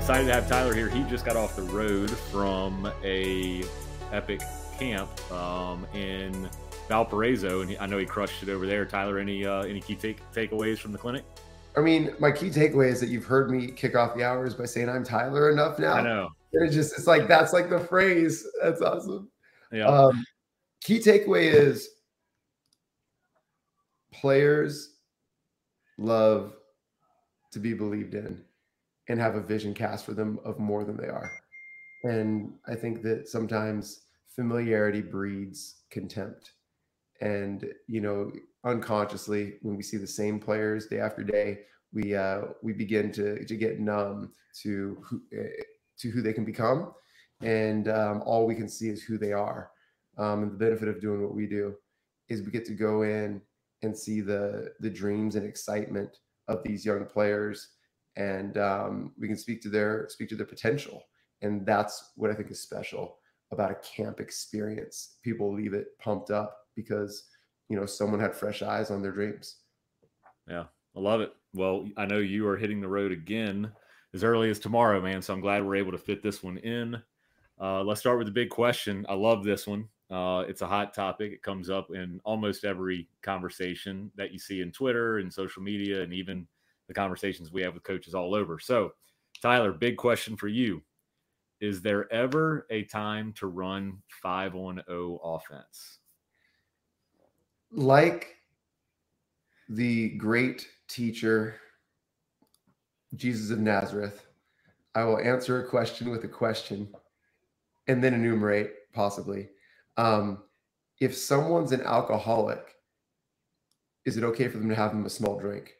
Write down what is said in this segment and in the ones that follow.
excited to have Tyler here. He just got off the road from a epic camp in Valparaiso, and I know he crushed it over there. Tyler, any key takeaways from the clinic? I mean, my key takeaway is that you've heard me kick off the hours by saying I'm Tyler enough now. I know. It's like that's like the phrase. That's awesome. Yeah. Key takeaway is players love to be believed in and have a vision cast for them of more than they are. And I think that sometimes familiarity breeds contempt. And, unconsciously, when we see the same players day after day, we begin to get numb to who they can become. And all we can see is who they are. And the benefit of doing what we do is we get to go in and see the dreams and excitement of these young players, and we can speak to their potential. And that's what I think is special about a camp experience. People leave it pumped up because someone had fresh eyes on their dreams. Yeah, I love it. Well, I know you are hitting the road again as early as tomorrow, man. So I'm glad we're able to fit this one in. Let's start with the big question. I love this one. It's a hot topic. It comes up in almost every conversation that you see in Twitter and social media, and even the conversations we have with coaches all over. So, Tyler, big question for you. Is there ever a time to run 5-on-0 offense? Like the great teacher, Jesus of Nazareth, I will answer a question with a question and then enumerate possibly. If someone's an alcoholic, is it okay for them to have them a small drink?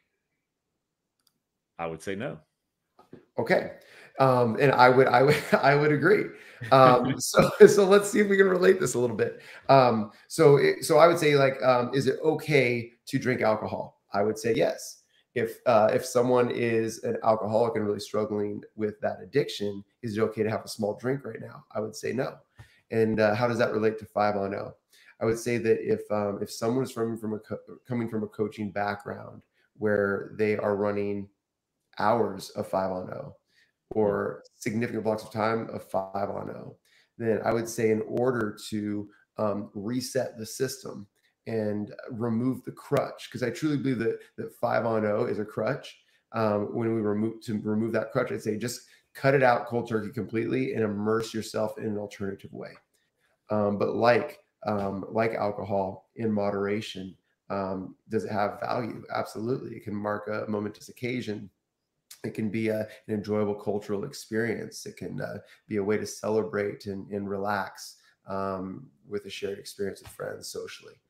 I would say no. Okay. And I would agree. So let's see if we can relate this a little bit. So I would say, like, is it okay to drink alcohol? I would say yes. If someone is an alcoholic and really struggling with that addiction, is it okay to have a small drink right now? I would say no. And how does that relate to 5-on-0? I would say that if someone is coming from a coaching background where they are running hours of 5-on-0 or significant blocks of time of 5-on-0, then I would say in order to reset the system and remove the crutch, because I truly believe that 5-on-0 is a crutch. When we remove that crutch, I'd say just cut it out cold turkey completely and immerse yourself in an alternative way. But like alcohol, in moderation, does it have value? Absolutely. It can mark a momentous occasion. It can be an enjoyable cultural experience. It can be a way to celebrate and relax with a shared experience with friends socially.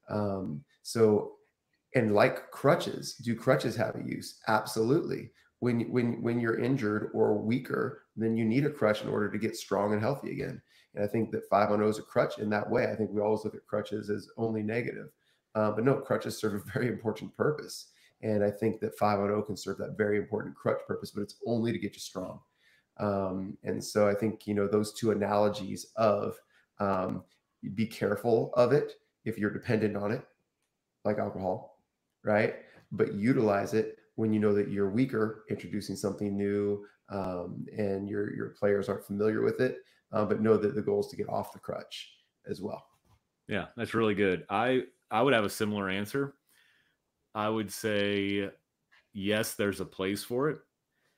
And like crutches, do crutches have a use? Absolutely. When you're injured or weaker, then you need a crutch in order to get strong and healthy again. And I think that 5-on-0 is a crutch in that way. I think we always look at crutches as only negative. But no, crutches serve a very important purpose. And I think that 5-on-0 can serve that very important crutch purpose, but it's only to get you strong. And so I think, those two analogies of be careful of it if you're dependent on it, like alcohol, right? But utilize it when you know that you're weaker, introducing something new, and your players aren't familiar with it, but know that the goal is to get off the crutch as well. Yeah, that's really good. I would have a similar answer. I would say, yes, there's a place for it.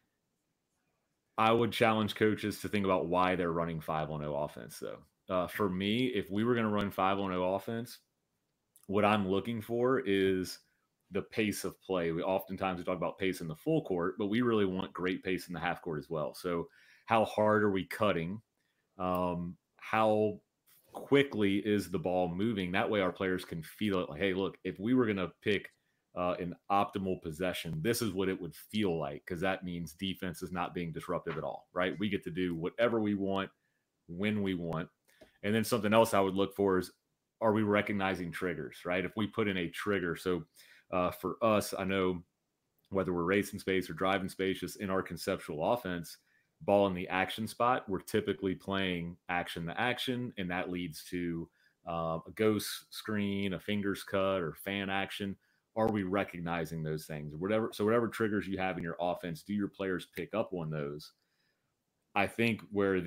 I would challenge coaches to think about why they're running 5-on-0 offense, though. For me, if we were going to run 5-on-0 offense, what I'm looking for is the pace of play. We oftentimes talk about pace in the full court, but we really want great pace in the half court as well. So how hard are we cutting? How quickly is the ball moving? That way our players can feel it. Like, hey, look, if we were going to pick an optimal possession, this is what it would feel like, because that means defense is not being disruptive at all, right? We get to do whatever we want when we want. And then something else I would look for is, are we recognizing triggers, right? If we put in a trigger, so for us, I know whether we're racing space or driving space, just in our conceptual offense, ball in the action spot, we're typically playing action to action, and that leads to a ghost screen, a fingers cut, or fan action. Are we recognizing those things? Whatever triggers you have in your offense, do your players pick up on those? I think where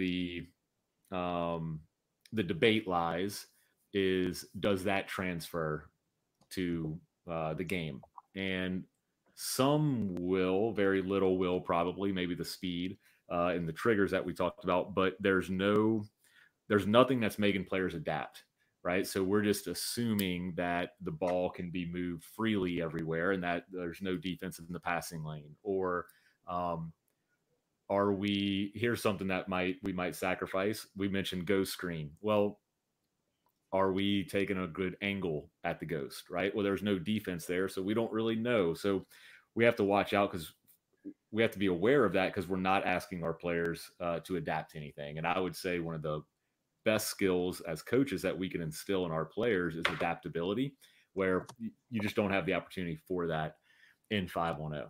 the debate lies is, does that transfer to the game? And some will, very little will, probably, maybe the speed and the triggers that we talked about, but there's nothing that's making players adapt, right? So we're just assuming that the ball can be moved freely everywhere and that there's no defense in the passing lane. Or are we, here's something that we might sacrifice. We mentioned ghost screen. Well, are we taking a good angle at the ghost, right? Well, there's no defense there, so we don't really know. So we have to watch out, because we have to be aware of that, because we're not asking our players to adapt to anything. And I would say one of the best skills as coaches that we can instill in our players is adaptability, where you just don't have the opportunity for that in 5-on-0.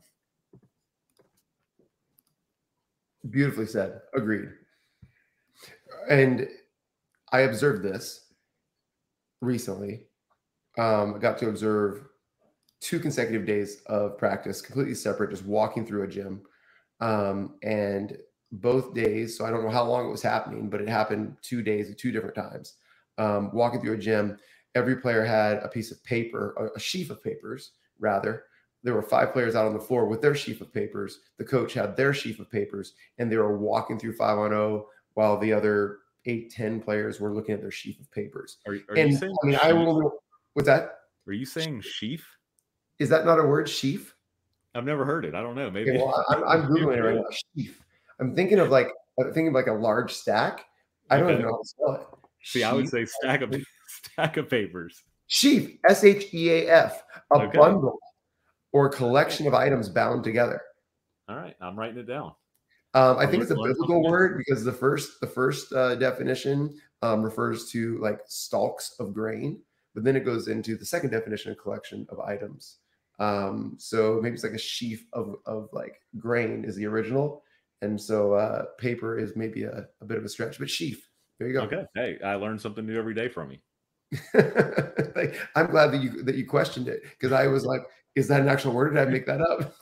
Beautifully said. Agreed. And I observed this recently. I got to observe 2 consecutive days of practice, completely separate, just walking through a gym. And both days, so I don't know how long it was happening, but it happened 2 days at 2 different times. Walking through a gym, every player had a piece of paper, a sheaf of papers, rather. There were 5 players out on the floor with their sheaf of papers. The coach had their sheaf of papers, and they were walking through 5-on-0 while the other 8, 10 players were looking at their sheaf of papers. Are And you saying I mean, what's that? Are you saying sheaf? Is that not a word, sheaf? I've never heard it. I don't know. Maybe. Okay, well, I'm Googling it right now. Sheaf. I'm thinking of like a large stack. I don't even know how to spell it. See, I would say stack of papers. Sheaf, S-H-E-A-F, a bundle or collection of items bound together. All right, I'm writing it down. I think it's a biblical word, because the first definition refers to like stalks of grain, but then it goes into the second definition, a collection of items. So maybe it's like a sheaf of like grain is the original, and so paper is maybe a bit of a stretch, but sheaf. There you go. Okay. Hey, I learn something new every day from you. I'm glad that you questioned it, because I was like, is that an actual word? Did I make that up?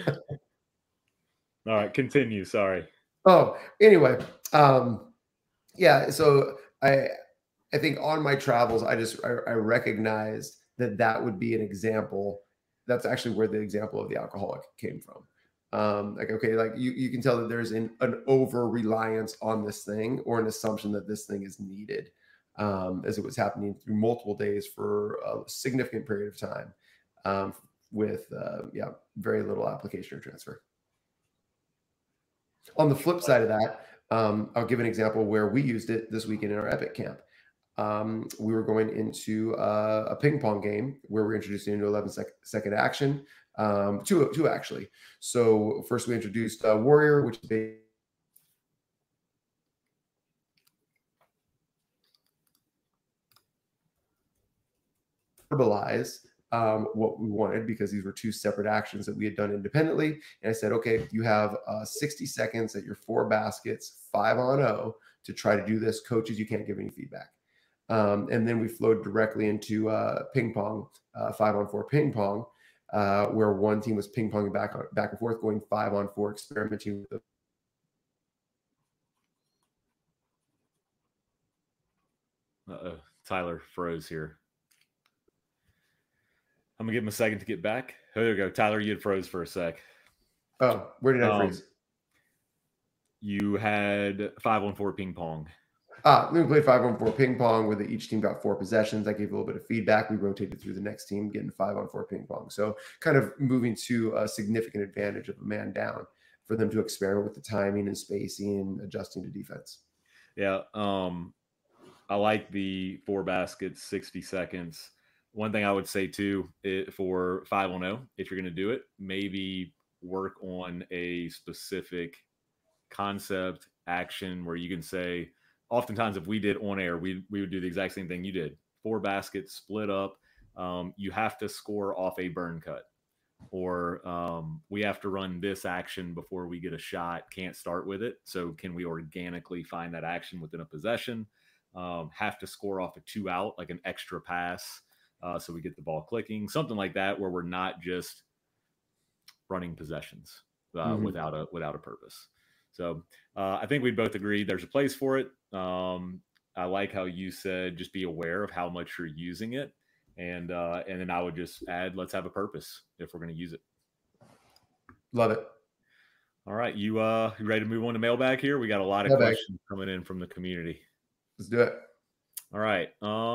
All right, continue. Sorry. Oh, anyway, yeah. So I think on my travels, I recognized that would be an example. That's actually where the example of the alcoholic came from. Like, okay, like you can tell that there's an over reliance on this thing, or an assumption that this thing is needed, as it was happening through multiple days for a significant period of time, with very little application or transfer. On the flip side of that, I'll give an example where we used it this weekend in our Epic camp. We were going into a ping pong game where we're introducing into 11-second action, two actually. So first we introduced Warrior, which is verbalize what we wanted, because these were 2 separate actions that we had done independently. And I said, okay, you have 60 seconds at your 4 baskets, 5-on-0, to try to do this. Coaches, you can't give any feedback. And then we flowed directly into ping pong, 5-on-4 ping pong, where one team was ping ponging back and forth, going 5-on-4, experimenting with the Tyler froze here. I'm gonna give him a second to get back. Oh, there we go. Tyler, you had froze for a sec. Oh, where did I freeze? You had 5-on-4 ping pong. We played 5-on-4 ping pong, where each team got 4 possessions. I gave a little bit of feedback. We rotated through the next team, getting 5-on-4 ping pong. So kind of moving to a significant advantage of a man down for them to experiment with the timing and spacing and adjusting to defense. Yeah. I like the 4 baskets, 60 seconds. One thing I would say too, for 5-on-0, if you're going to do it, maybe work on a specific concept action where you can say, oftentimes if we did on air, we would do the exact same thing you did. 4 baskets split up. You have to score off a burn cut, or we have to run this action before we get a shot. Can't start with it. So can we organically find that action within a possession? Have to score off a 2 out, like an extra pass. So we get the ball clicking, something like that, where we're not just running possessions without a purpose. So I think we both agreed there's a place for it. I like how you said just be aware of how much you're using it, and then I would just add, let's have a purpose if we're going to use it. Love it. All right, you ready to move on to mailbag here? We got a lot of Mailbag. questions coming in from the community. Let's do it. All right.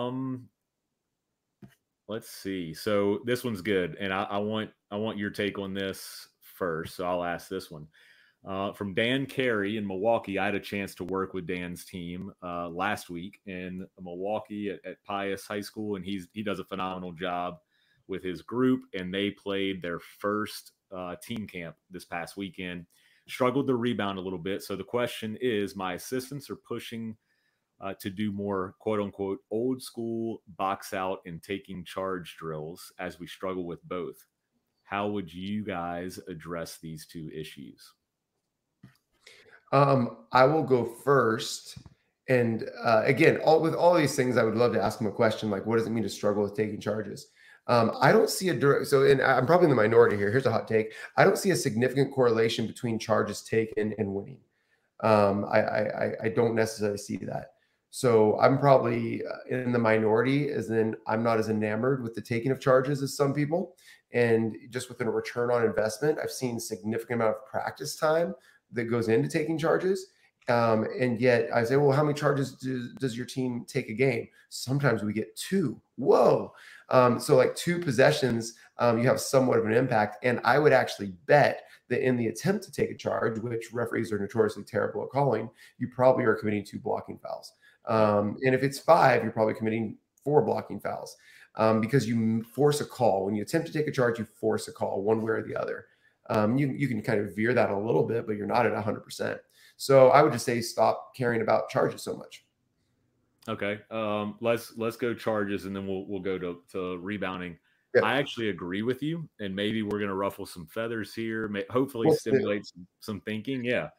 Let's see. So this one's good, and I want your take on this first. So I'll ask this one. From Dan Carey in Milwaukee. I had a chance to work with Dan's team last week in Milwaukee at Pius High School, and he does a phenomenal job with his group. And they played their first team camp this past weekend. Struggled to rebound a little bit. So the question is, my assistants are pushing to do more quote unquote old school box out and taking charge drills as we struggle with both. How would you guys address these two issues? I will go first. And again, with all these things, I would love to ask him a question like, what does it mean to struggle with taking charges? I don't see a direct, and I'm probably in the minority here. Here's a hot take. I don't see a significant correlation between charges taken and winning. I don't necessarily see that. So I'm probably in the minority, as in I'm not as enamored with the taking of charges as some people. And just within a return on investment, I've seen significant amount of practice time that goes into taking charges. And yet I say, well, how many charges does your team take a game? Sometimes we get 2. Whoa. So like 2 possessions, you have somewhat of an impact. And I would actually bet that in the attempt to take a charge, which referees are notoriously terrible at calling, you probably are committing 2 blocking fouls. And if it's 5, you're probably committing 4 blocking fouls because you force a call. When you attempt to take a charge, you force a call one way or the other. You can kind of veer that a little bit, but you're not at 100%. So I would just say stop caring about charges so much. Okay. Let's go charges, and then we'll go to rebounding. Yep. I actually agree with you, and maybe we're going to ruffle some feathers here. Hopefully, stimulate some thinking. Yeah.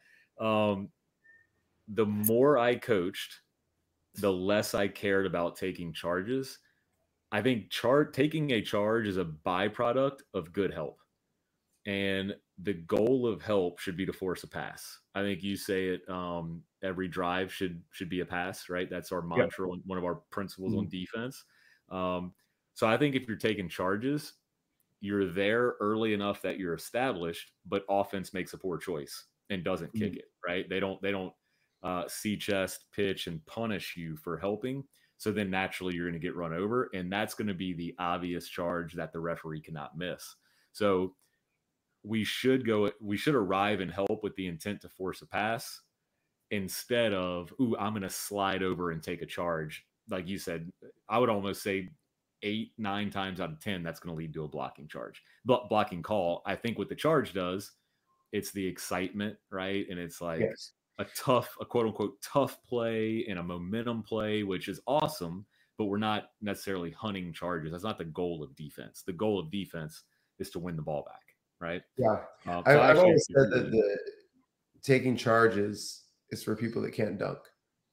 The more I coached, the less I cared about taking charges. I think taking a charge is a byproduct of good help. And the goal of help should be to force a pass. I think you say it every drive should be a pass, right? That's our mantra, one of our principles on defense. So I think if you're taking charges, you're there early enough that you're established, but offense makes a poor choice and doesn't kick it, right? They don't see chest, pitch, and punish you for helping. So then naturally you're going to get run over, and that's going to be the obvious charge that the referee cannot miss. So we should arrive and help with the intent to force a pass instead of, ooh, I'm going to slide over and take a charge. Like you said, I would almost say 8, 9 times out of 10, that's going to lead to a blocking charge. But blocking call, I think what the charge does, it's the excitement, right? And it's like a quote unquote tough play and a momentum play, which is awesome, but we're not necessarily hunting charges. That's not the goal of defense. The goal of defense is to win the ball back. Right. Yeah. I've always said that the taking charges is for people that can't dunk.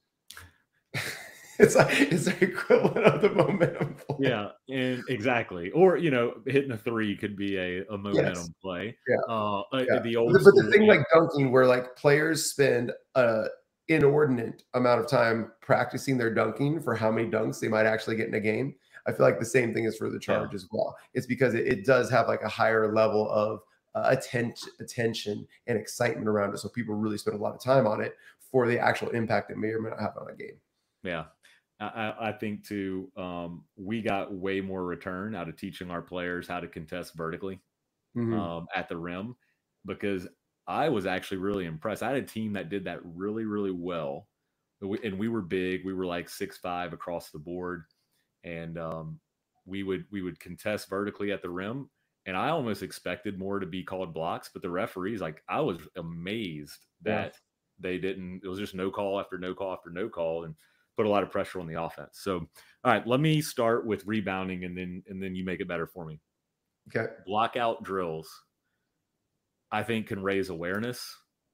It's the equivalent of the momentum play. Yeah, and exactly. Or, hitting a 3 could be a momentum play. Yeah. But the thing like dunking, where like players spend inordinate amount of time practicing their dunking for how many dunks they might actually get in a game. I feel like the same thing is for the charge as well. It's because it does have like a higher level of attention and excitement around it. So people really spend a lot of time on it for the actual impact it may or may not have on a game. Yeah. I think too, we got way more return out of teaching our players how to contest vertically at the rim, because I was actually really impressed. I had a team that did that really, really well. And we were big. We were like 6'5" across the board. And we would contest vertically at the rim, and I almost expected more to be called blocks, but the referees, like, I was amazed that they didn't. It was just no call after no call after no call, and put a lot of pressure on the offense. So, all right, let me start with rebounding, and then you make it better for me. Okay, blockout drills, I think, can raise awareness,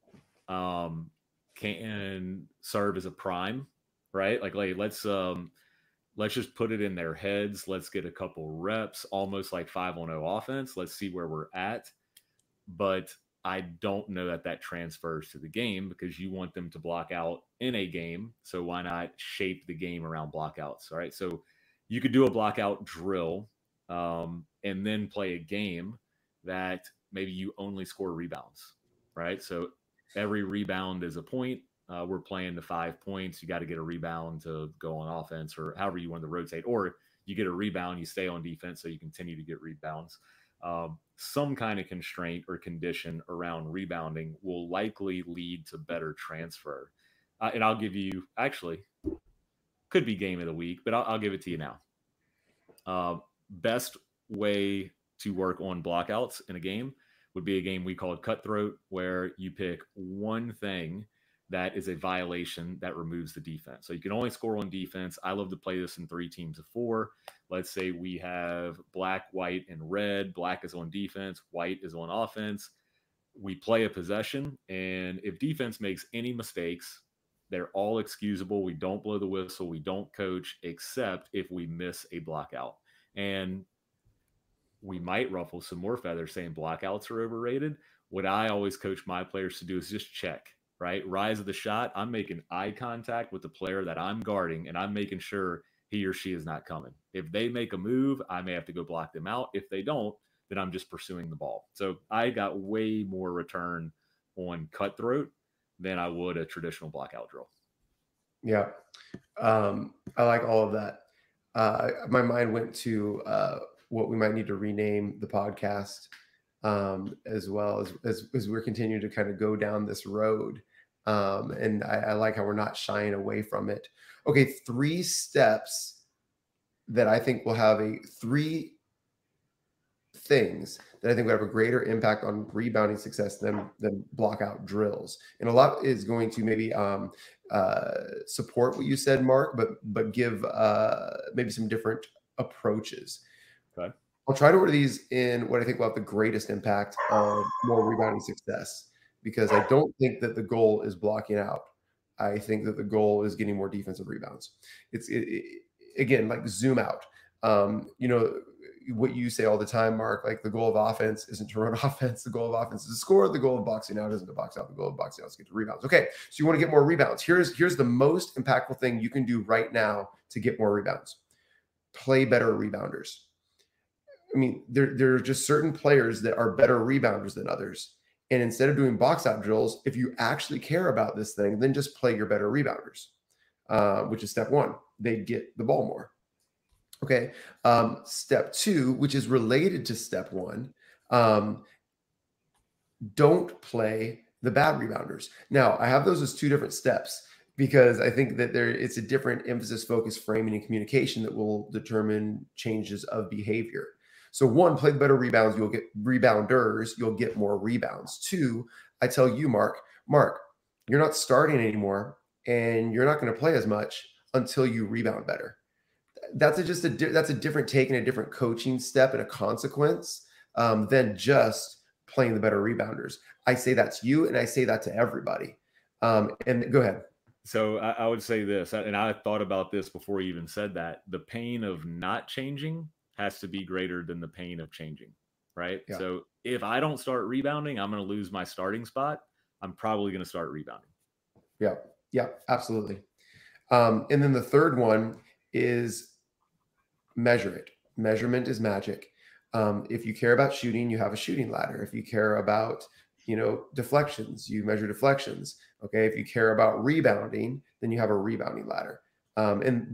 can serve as a prime, right? Like let's just put it in their heads. Let's get a couple reps, almost like 5-on-0 offense. Let's see where we're at. But I don't know that that transfers to the game because you want them to block out in a game. So why not shape the game around blockouts? All right. So you could do a blockout drill and then play a game that maybe you only score rebounds, right? So every rebound is a point. We're playing the 5 points. You got to get a rebound to go on offense or however you want to rotate. Or you get a rebound, you stay on defense so you continue to get rebounds. Some kind of constraint or condition around rebounding will likely lead to better transfer. And I'll give you, actually, could be game of the week, but I'll give it to you now. Best way to work on blockouts in a game would be a game we called Cutthroat, where you pick one thing that is a violation that removes the defense. So you can only score on defense. I love to play this in 3 teams of 4. Let's say we have black, white, and red. Black is on defense. White is on offense. We play a possession, and if defense makes any mistakes, they're all excusable. We don't blow the whistle. We don't coach, except if we miss a blockout. And we might ruffle some more feathers saying blockouts are overrated. What I always coach my players to do is just check, right? Rise of the shot. I'm making eye contact with the player that I'm guarding, and I'm making sure he or she is not coming. If they make a move, I may have to go block them out. If they don't, then I'm just pursuing the ball. So I got way more return on Cutthroat than I would a traditional blockout drill. Yeah. I like all of that. My mind went to what we might need to rename the podcast, as well as we're continuing to kind of go down this road. And I like how we're not shying away from it. Okay, 3 steps that I think will have 3 things that I think would have a greater impact on rebounding success than blockout drills. And a lot is going to maybe support what you said, Mark, but give maybe some different approaches. Okay. I'll try to order these in what I think will have the greatest impact on more rebounding success, because I don't think that the goal is blocking out. I think that the goal is getting more defensive rebounds. Again, like zoom out. What you say all the time, Mark, like the goal of offense isn't to run offense. The goal of offense is to score. The goal of boxing out isn't to box out. The goal of boxing out is to get to rebounds. Okay, so you want to get more rebounds. Here's the most impactful thing you can do right now to get more rebounds. Play better rebounders. I mean, there are just certain players that are better rebounders than others. And instead of doing box out drills, if you actually care about this thing, then just play your better rebounders, which is step 1. They get the ball more. Okay. Step 2, which is related to step 1, don't play the bad rebounders. Now, I have those as 2 different steps because I think that it's a different emphasis, focus, framing, and communication that will determine changes of behavior. So 1, play the better rebounds. You'll get rebounders. You'll get more rebounds. 2, I tell you, Mark, you're not starting anymore, and you're not going to play as much until you rebound better. That's a different take and a different coaching step and a consequence than just playing the better rebounders. I say that to you, and I say that to everybody. And go ahead. So I would say this, and I thought about this before you even said that. The pain of not changing has to be greater than the pain of changing, right? Yeah. So if I don't start rebounding, I'm going to lose my starting spot. I'm probably going to start rebounding. Yeah, absolutely. And then the third one is measure it. Measurement is magic. If you care about shooting, you have a shooting ladder. If you care about, deflections, you measure deflections. Okay. If you care about rebounding, then you have a rebounding ladder. And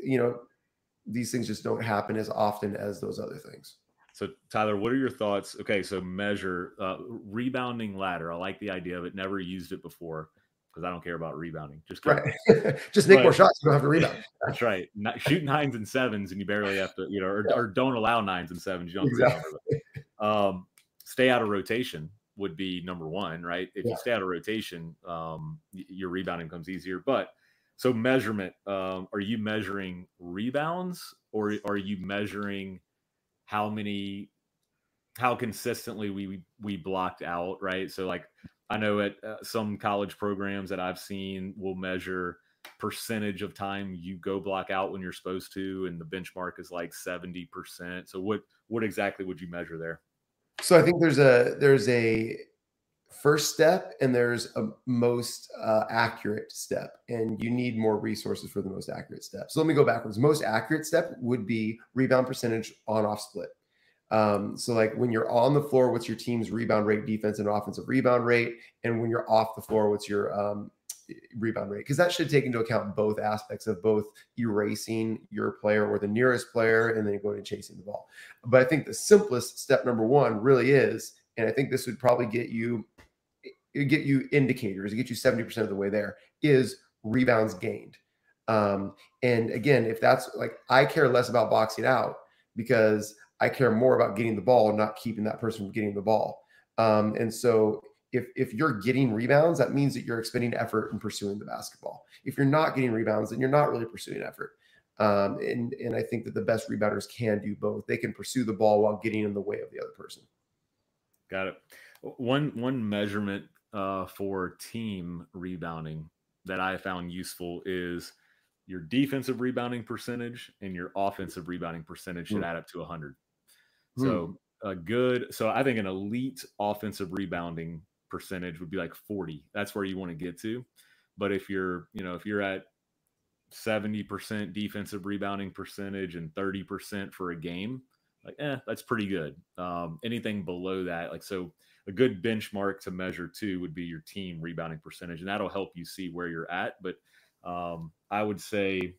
these things just don't happen as often as those other things. So Tyler, what are your thoughts? Okay. So measure rebounding ladder. I like the idea of it. Never used it before because I don't care about rebounding. Just right. Just make more shots. You don't have to rebound. That's right. Shoot 9s and 7s, and you barely have to, or don't allow 9s and 7s. You don't exactly. Stay out of rotation would be number 1, right? If you stay out of rotation, your rebounding comes easier. But so measurement, are you measuring rebounds, or are you measuring how consistently we blocked out, right? So like, I know at some college programs that I've seen will measure percentage of time you go block out when you're supposed to, and the benchmark is like 70%. So what exactly would you measure there? So I think there's a first step and there's a most accurate step, and you need more resources for the most accurate step. So let me go backwards. Most accurate step would be rebound percentage on off split. So like when you're on the floor, what's your team's rebound rate, defense and offensive rebound rate? And when you're off the floor, what's your rebound rate? Because that should take into account both aspects of both erasing your player or the nearest player and then going and chasing the ball. But I think the simplest step number one really is, and I think this would probably get you indicators, get you 70% of the way there, is rebounds gained. And again, if that's like, I care less about boxing out because I care more about getting the ball and not keeping that person from getting the ball. And so if you're getting rebounds, that means that you're expending effort in pursuing the basketball. If you're not getting rebounds, then you're not really pursuing effort. And I think that the best rebounders can do both. They can pursue the ball while getting in the way of the other person. Got it. One measurement for team rebounding that I found useful is your defensive rebounding percentage and your offensive rebounding percentage should add up to 100. So so I think an elite offensive rebounding percentage would be like 40. That's where you want to get to. But if you're at 70% defensive rebounding percentage and 30% for a game, like, that's pretty good. Anything below that, like, so a good benchmark to measure too would be your team rebounding percentage, and that'll help you see where you're at. But I would say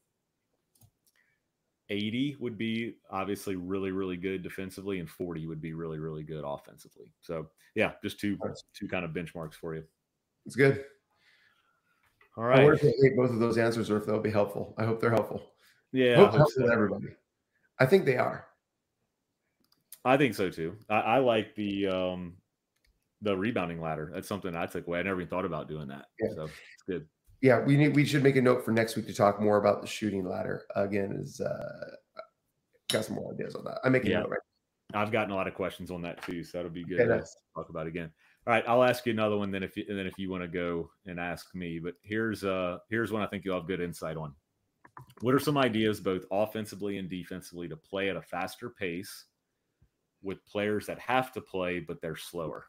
80 would be obviously really, really good defensively, and 40 would be really, really good offensively. So yeah, just two kind of benchmarks for you. It's good. All right. I wonder if they hate both of those answers or if they'll be helpful. I hope they're helpful. Yeah, I hope helpful to everybody. I think they are. I think so too. I like the rebounding ladder. That's something I took away. I never even thought about doing that. Yeah. So it's good. Yeah, we should make a note for next week to talk more about the shooting ladder. Again, got some more ideas on that. I'm making a note right now. I've gotten a lot of questions on that too, so that'll be good to talk about again. All right, I'll ask you another one then if you want to go and ask me. But here's one I think you'll have good insight on. What are some ideas, both offensively and defensively, to play at a faster pace with players that have to play but they're slower?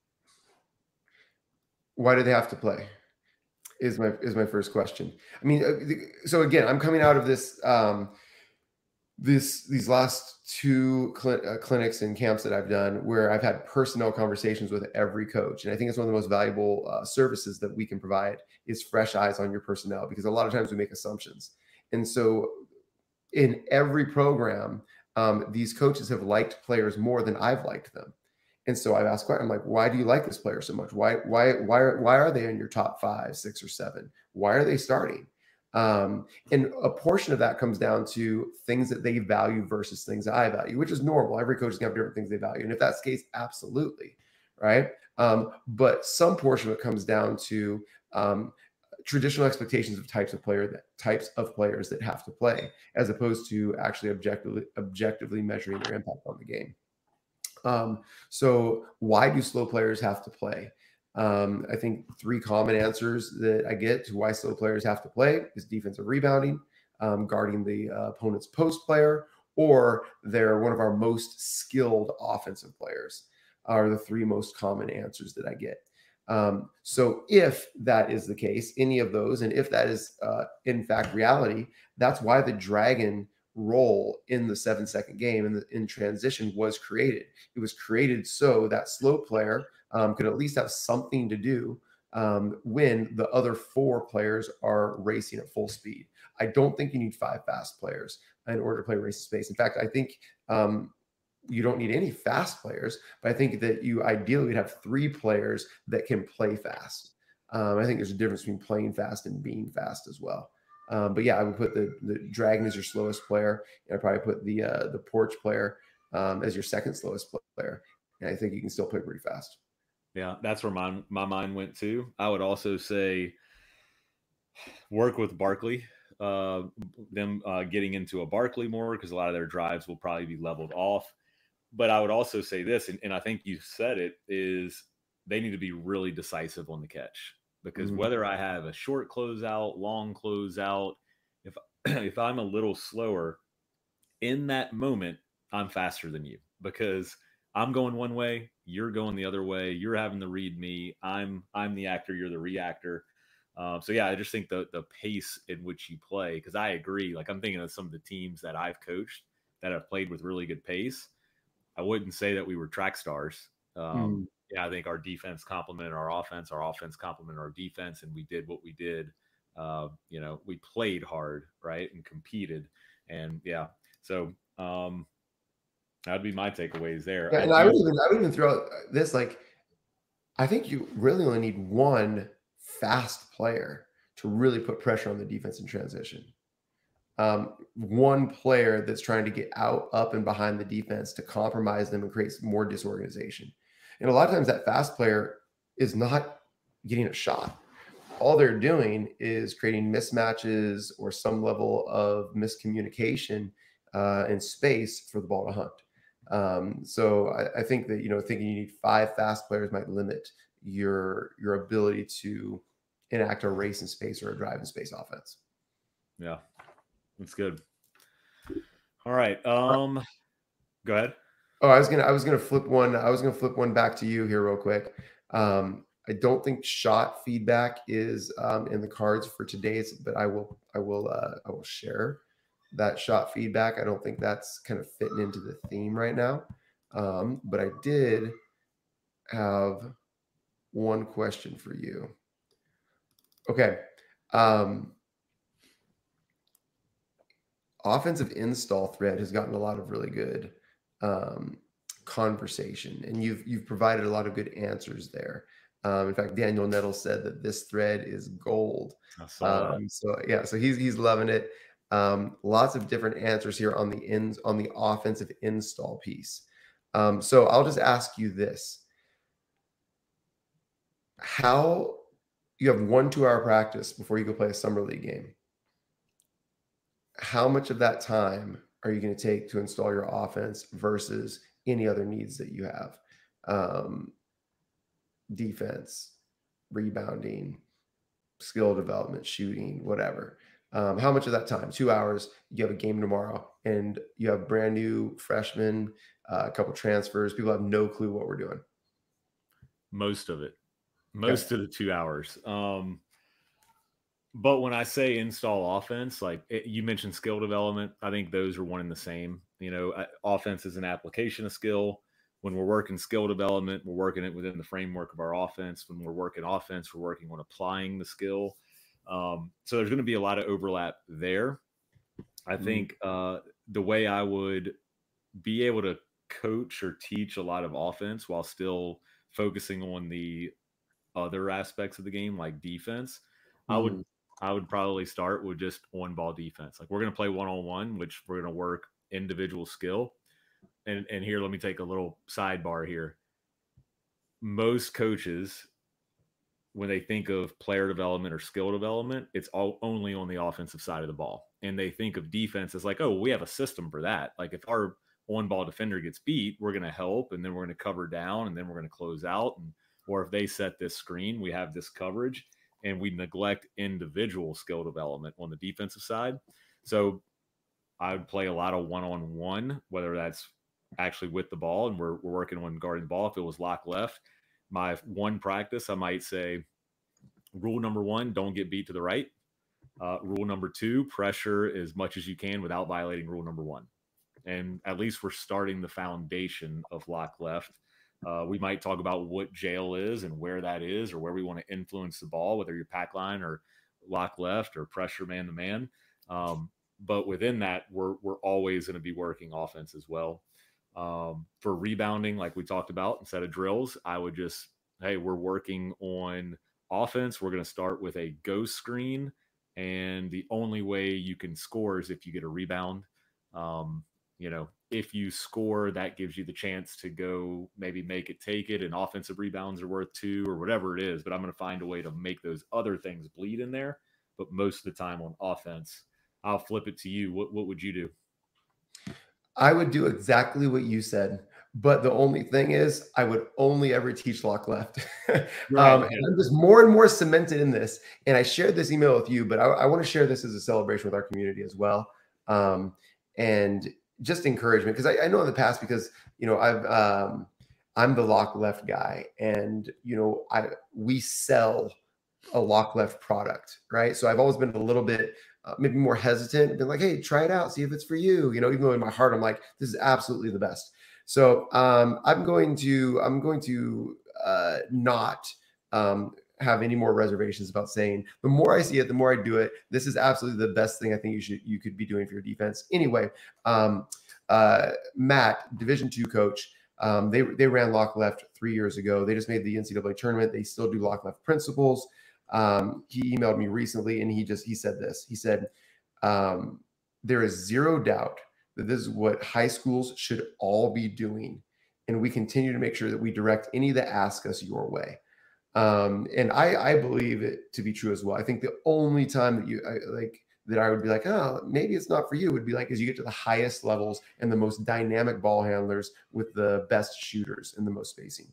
Why do they have to play? Is my first question. I mean, so again, I'm coming out of this these last two clinics and camps that I've done where I've had personnel conversations with every coach, and I think it's one of the most valuable services that we can provide is fresh eyes on your personnel, because a lot of times we make assumptions. And so in every program, these coaches have liked players more than I've liked them. And so I've asked, I'm like, why do you like this player so much? Why are they in your top 5, 6, or 7? Why are they starting? And a portion of that comes down to things that they value versus things that I value, which is normal. Every coach is going to have different things they value. And if that's the case, absolutely. Right. But some portion of it comes down to traditional expectations of types of players that have to play, as opposed to actually objectively measuring their impact on the game. So why do slow players have to play? I think 3 common answers that I get to why slow players have to play is defensive rebounding, guarding the opponent's post player, or they're one of our most skilled offensive players are the 3 most common answers that I get. So if that is the case, any of those, and if that is in fact reality, that's why the Dragon role in the 7-second game and in transition was created. It was created so that slow player could at least have something to do when the other 4 players are racing at full speed. I don't think you need 5 fast players in order to play race to space. In fact, I think you don't need any fast players, but I think that you ideally would have 3 players that can play fast. I think there's a difference between playing fast and being fast as well. But yeah, I would put the Dragon as your slowest player. And I'd probably put the Porch player as your second slowest player. And I think you can still play pretty fast. Yeah, that's where my mind went to. I would also say work with Barkley, them getting into a Barkley more, because a lot of their drives will probably be leveled off. But I would also say this, and I think you said it, is they need to be really decisive on the catch. Because whether I have a short closeout, long closeout, if I'm a little slower in that moment, I'm faster than you, because I'm going one way, you're going the other way. You're having to read me. I'm the actor, you're the reactor. So yeah, I just think the pace in which you play, because I agree. Like I'm thinking of some of the teams that I've coached that have played with really good pace. I wouldn't say that we were track stars. Mm. Yeah, I think our defense complemented our offense complemented our defense, and we did what we did. We played hard, right, and competed, and yeah. So that'd be my takeaways there. Yeah, I and do. I would even throw out this, like, I think you really only need one fast player to really put pressure on the defense in transition. One player that's trying to get out, up, and behind the defense to compromise them and create more disorganization. And a lot of times that fast player is not getting a shot. All they're doing is creating mismatches or some level of miscommunication in space for the ball to hunt. So I think that, thinking you need 5 fast players might limit your ability to enact a race in space or a drive in space offense. Yeah, that's good. All right. Go ahead. Oh, I was gonna flip one. I was gonna flip one back to you here real quick. I don't think shot feedback is in the cards for today's, but I will share that shot feedback. I don't think that's kind of fitting into the theme right now. But I did have one question for you. Okay. Offensive install thread has gotten a lot of really good conversation, and you've provided a lot of good answers there. In fact, Daniel Nettle said that this thread is gold. I saw that. So yeah, so he's loving it. Lots of different answers here on the offensive install piece. So I'll just ask you this: how you have 1 2 hour practice before you go play a summer league game? How much of that time are you going to take to install your offense versus any other needs that you have? Defense, rebounding, skill development, shooting, whatever. How much of that time? 2 hours. You have a game tomorrow, and you have brand new freshmen, a couple transfers. People have no clue what we're doing. Most of it. Most of the 2 hours. But when I say install offense, you mentioned skill development, I think those are one and the same. Offense is an application of skill. When we're working skill development, we're working it within the framework of our offense. When we're working offense, we're working on applying the skill. So there's going to be a lot of overlap there. I think the way I would be able to coach or teach a lot of offense while still focusing on the other aspects of the game, like defense, I would probably start with just on-ball defense. Like we're going to play one-on-one, which we're going to work individual skill. And here, let me take a little sidebar here. Most coaches, when they think of player development or skill development, it's all only on the offensive side of the ball. And they think of defense as like, oh, we have a system for that. Like if our on-ball defender gets beat, we're going to help, and then we're going to cover down, and then we're going to close out. Or if they set this screen, we have this coverage. And we neglect individual skill development on the defensive side. So I would play a lot of one-on-one, whether that's actually with the ball and we're working on guarding the ball. If it was lock left, my one practice, I might say, rule number 1, don't get beat to the right. Rule number 2, pressure as much as you can without violating rule number 1. And at least we're starting the foundation of lock left. We might talk about what jail is and where that is, or where we want to influence the ball, whether you're pack line or lock left or pressure man to man. But within that, we're always going to be working offense as well. For rebounding, like we talked about, instead of drills, I would just, hey, we're working on offense. We're going to start with a ghost screen, and the only way you can score is if you get a rebound. If you score, that gives you the chance to go maybe make it, take it, and offensive rebounds are worth 2 or whatever it is. But I'm going to find a way to make those other things bleed in there. But most of the time on offense, I'll flip it to you. What would you do? I would do exactly what you said. But the only thing is, I would only ever teach lock left. Right. And I'm just more and more cemented in this. And I shared this email with you, but I want to share this as a celebration with our community as well. And just encouragement, because I know in the past, because I'm the lock left guy, and we sell a lock left product, right? So I've always been a little bit maybe more hesitant, been like, hey, try it out, see if it's for you. Even though in my heart I'm like, this is absolutely the best. So I'm going to not have any more reservations about saying, the more I see it, the more I do it. This is absolutely the best thing I think you could be doing for your defense. Anyway, Matt, Division II coach, they ran lock left 3 years ago. They just made the NCAA tournament. They still do lock left principles. He emailed me recently, and he said this. He said, there is zero doubt that this is what high schools should all be doing, and we continue to make sure that we direct any that ask us your way. And I believe it to be true as well. I think the only time that I would be like, oh, maybe it's not for you, would be like as you get to the highest levels and the most dynamic ball handlers with the best shooters and the most spacing.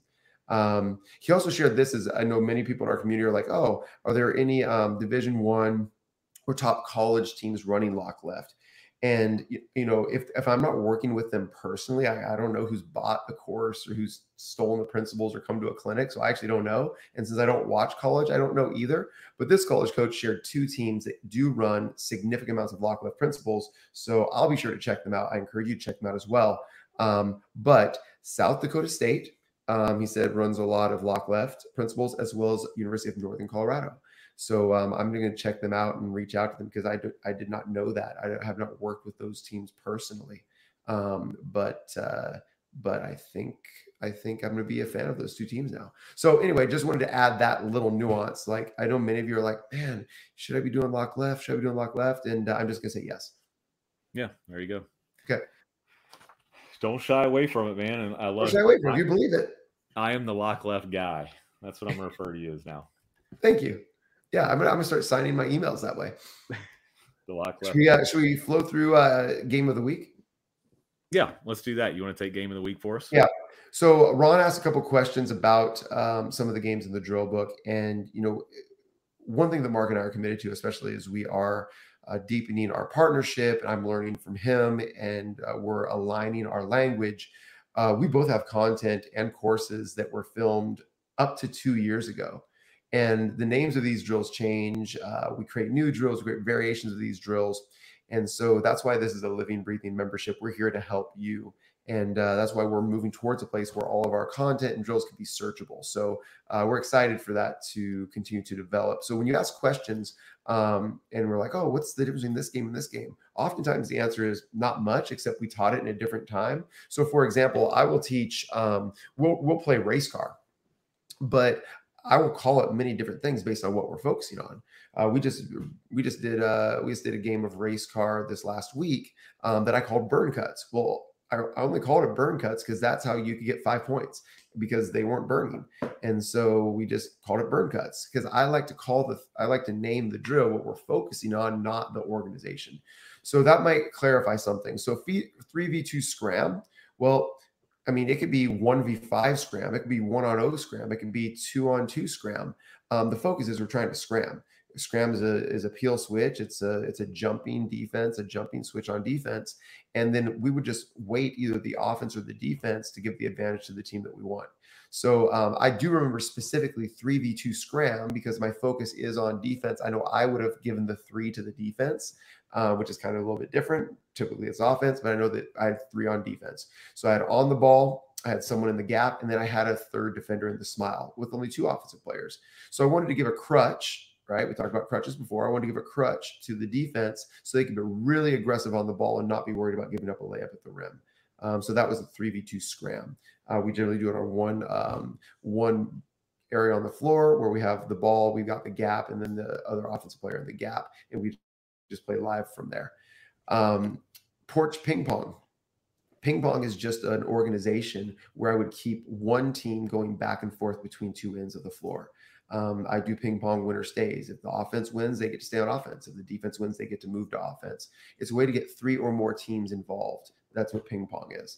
He also shared this, as I know many people in our community are like, oh, are there any Division I or top college teams running lock left? And if I'm not working with them personally, I don't know who's bought the course or who's stolen the principles or come to a clinic. So I actually don't know. And since I don't watch college, I don't know either. But this college coach shared 2 teams that do run significant amounts of lock left principles. So I'll be sure to check them out. I encourage you to check them out as well. But South Dakota State, he said, runs a lot of lock left principles, as well as University of Northern Colorado. So I'm going to check them out and reach out to them, because I did not know that. I have not worked with those teams personally, but I think I'm going to be a fan of those 2 teams now. So anyway, just wanted to add that little nuance. Like, I know many of you are like, man, should I be doing lock left? Should I be doing lock left? And I'm just going to say yes. Yeah, there you go. Okay. Don't shy away from it, man. And I love it. Shy away from it. You believe it. I am the lock left guy. That's what I'm going to refer to you as now. Thank you. Yeah, I'm gonna start signing my emails that way. The lock left. Should we flow through game of the week? Yeah, let's do that. You want to take game of the week for us? Yeah. So Ron asked a couple questions about some of the games in the drill book, and one thing that Mark and I are committed to, especially, is we are deepening our partnership, and I'm learning from him, and we're aligning our language. We both have content and courses that were filmed up to 2 years ago. And the names of these drills change. We create new drills, we create variations of these drills. And so that's why this is a living, breathing membership. We're here to help you. And that's why we're moving towards a place where all of our content and drills can be searchable. So we're excited for that to continue to develop. So when you ask questions and we're like, oh, what's the difference between this game and this game? Oftentimes the answer is not much, except we taught it in a different time. So for example, I will teach, we'll play race car, but I will call it many different things based on what we're focusing on. We just did a game of race car this last week that I called burn cuts. Well, I only called it burn cuts because that's how you could get 5 points, because they weren't burning. And so we just called it burn cuts, because I like to name the drill what we're focusing on, not the organization. So that might clarify something. So 3v2 scram, well, I mean, it could be 1v5 scram. It could be 1-on-0 scram. It can be 2-on-2 scram. The focus is we're trying to scram. Scram is a peel switch. It's a jumping defense, a jumping switch on defense. And then we would just wait either the offense or the defense to give the advantage to the team that we want. So I do remember specifically 3v2 scram, because my focus is on defense. I know I would have given the 3 to the defense, which is kind of a little bit different. Typically it's offense, but I know that I had 3 on defense. So I had on the ball, I had someone in the gap, and then I had a third defender in the smile with only 2 offensive players. So I wanted to give a crutch, right? We talked about crutches before. I wanted to give a crutch to the defense so they could be really aggressive on the ball and not be worried about giving up a layup at the rim. So that was a 3v2 scram. We generally do it on one area on the floor where we have the ball, we've got the gap, and then the other offensive player in the gap, and we just play live from there. Porch ping pong. Ping pong is just an organization where I would keep one team going back and forth between 2 ends of the floor. I do ping pong winner stays. If the offense wins, they get to stay on offense. If the defense wins, they get to move to offense. It's a way to get 3 or more teams involved. That's what ping pong is.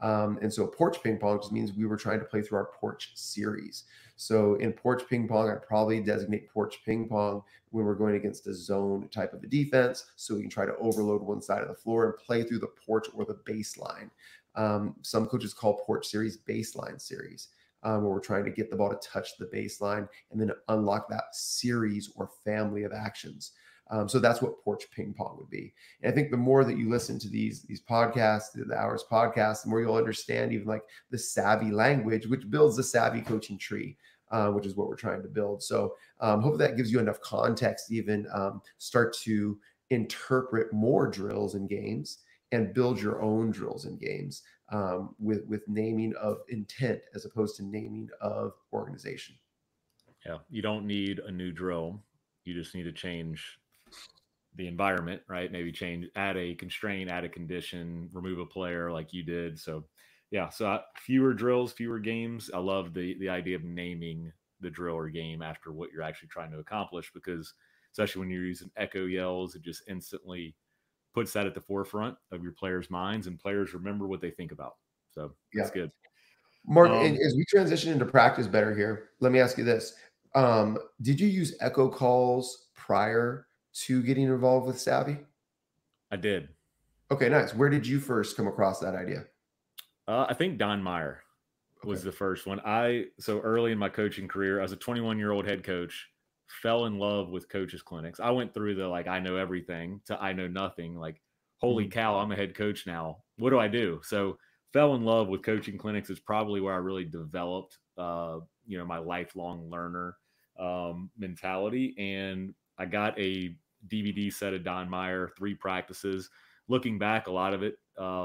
And so porch ping pong just means we were trying to play through our porch series. So in porch ping pong, I'd probably designate porch ping pong when we're going against a zone type of a defense, so we can try to overload one side of the floor and play through the porch or the baseline. Some coaches call porch series baseline series, where we're trying to get the ball to touch the baseline and then unlock that series or family of actions. So that's what porch ping pong would be. And I think the more that you listen to these podcasts, the Hours podcast, the more you'll understand even like the savvy language, which builds the savvy coaching tree, which is what we're trying to build. So hopefully that gives you enough context to even start to interpret more drills in games and build your own drills in games with naming of intent as opposed to naming of organization. Yeah, you don't need a new drill. You just need to change the environment, right? Maybe add a constraint, add a condition, remove a player like you did. So yeah, so fewer drills, fewer games. I love the idea of naming the drill or game after what you're actually trying to accomplish, because especially when you're using echo yells, it just instantly puts that at the forefront of your players' minds, and players remember what they think about. So that's good. Mark, as we transition into practice better here, let me ask you this. Did you use echo calls prior to getting involved with Savvy? I did. Okay, nice. Where did you first come across that idea? I think Don Meyer was the first one. So early in my coaching career, I was a 21-year-old head coach, fell in love with coaches clinics. I went through the I know everything to I know nothing. Like, holy cow, I'm a head coach now. What do I do? So fell in love with coaching clinics. Is probably where I really developed, my lifelong learner mentality. And I got a DVD set of Don Meyer, 3 practices. Looking back, a lot of it,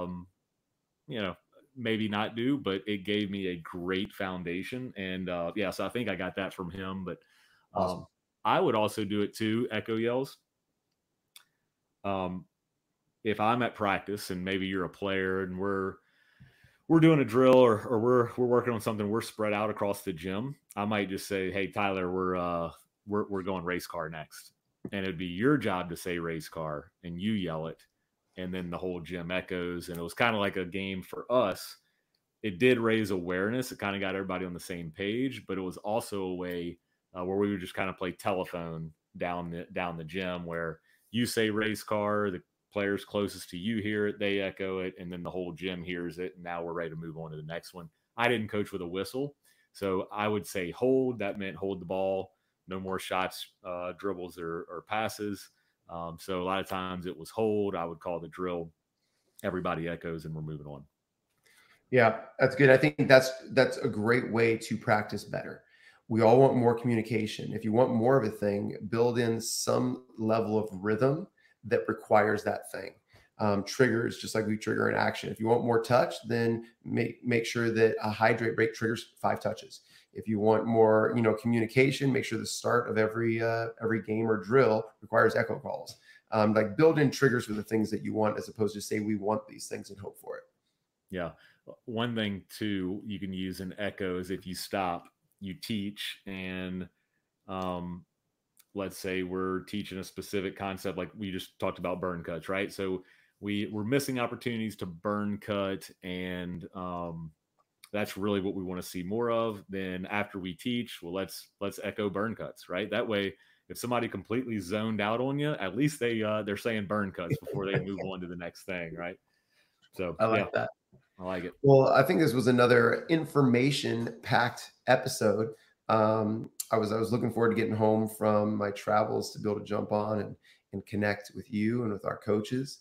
maybe not do, but it gave me a great foundation. And so I think I got that from him. But awesome. I would also do it too, echo yells. If I'm at practice and maybe you're a player and we're doing a drill or we're working on something, we're spread out across the gym, I might just say, hey, Tyler, we're going race car next. And it'd be your job to say race car and you yell it. And then the whole gym echoes. And it was kind of like a game for us. It did raise awareness. It kind of got everybody on the same page, but it was also a way where we would just kind of play telephone down the gym, where you say race car, the players closest to you hear it, they echo it, and then the whole gym hears it. And now we're ready to move on to the next one. I didn't coach with a whistle, so I would say hold. That meant hold the ball, no more shots, dribbles, or passes. So a lot of times it was hold. I would call the drill. Everybody echoes, and we're moving on. Yeah, that's good. I think that's a great way to practice better. We all want more communication. If you want more of a thing, build in some level of rhythm that requires that thing. Triggers, just like we trigger an action. If you want more touch, then make sure that a hydrate break triggers 5 touches. If you want more, communication, make sure the start of every game or drill requires echo calls. Like build in triggers for the things that you want, as opposed to say we want these things and hope for it. Yeah. One thing too you can use in echo is if you stop, you teach, and let's say we're teaching a specific concept, like we just talked about burn cuts, right? So we're missing opportunities to burn cut, and that's really what we want to see more of. Then after we teach, well, let's echo burn cuts, right? That way, if somebody completely zoned out on you, at least they're saying burn cuts before they move on to the next thing, right? So I like that. I like it. Well, I think this was another information-packed episode. I was looking forward to getting home from my travels to be able to jump on and connect with you and with our coaches.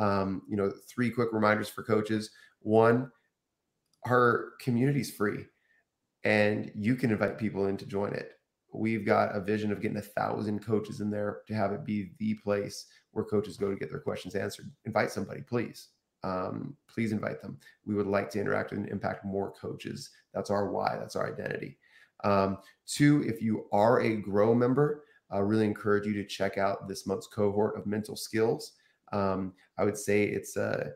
3 quick reminders for coaches. 1, our community's free, and you can invite people in to join it. We've got a vision of getting 1,000 coaches in there to have it be the place where coaches go to get their questions answered. Invite somebody, please. Please invite them. We would like to interact and impact more coaches. That's our why. That's our identity. 2, if you are a Grow member, I really encourage you to check out this month's cohort of mental skills. I would say it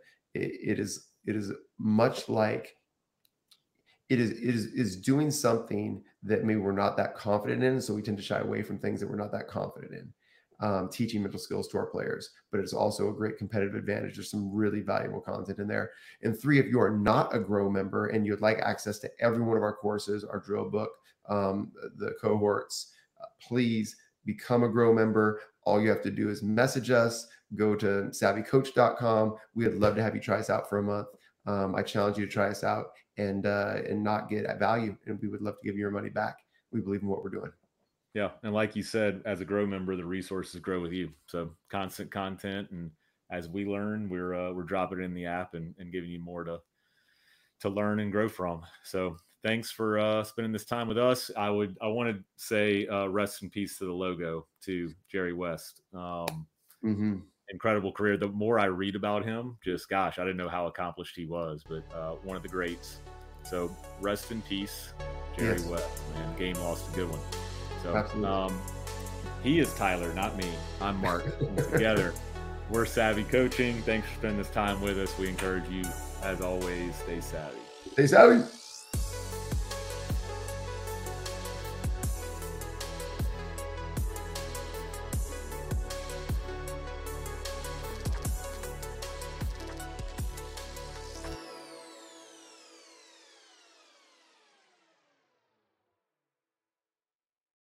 is much like it is doing something that maybe we're not that confident in. So we tend to shy away from things that we're not that confident in. teaching mental skills to our players, but it's also a great competitive advantage. There's some really valuable content in there. And 3, if you are not a Grow member and you'd like access to every one of our courses, our drill book, the cohorts, please become a Grow member. All you have to do is message us, go to savvycoach.com. We would love to have you try us out for a month. I challenge you to try us out and not get value. And we would love to give you your money back. We believe in what we're doing. Yeah. And like you said, as a Grow member, the resources grow with you. So constant content. And as we learn, we're dropping it in the app and giving you more to learn and grow from. So thanks for spending this time with us. I want to say rest in peace to the logo, to Jerry West. Incredible career. The more I read about him, just gosh, I didn't know how accomplished he was, but one of the greats. So rest in peace, Jerry West. And game lost a good one. So he is Tyler, not me. I'm Mark. Together, we're Savvy Coaching. Thanks for spending this time with us. We encourage you, as always, stay savvy. Stay savvy.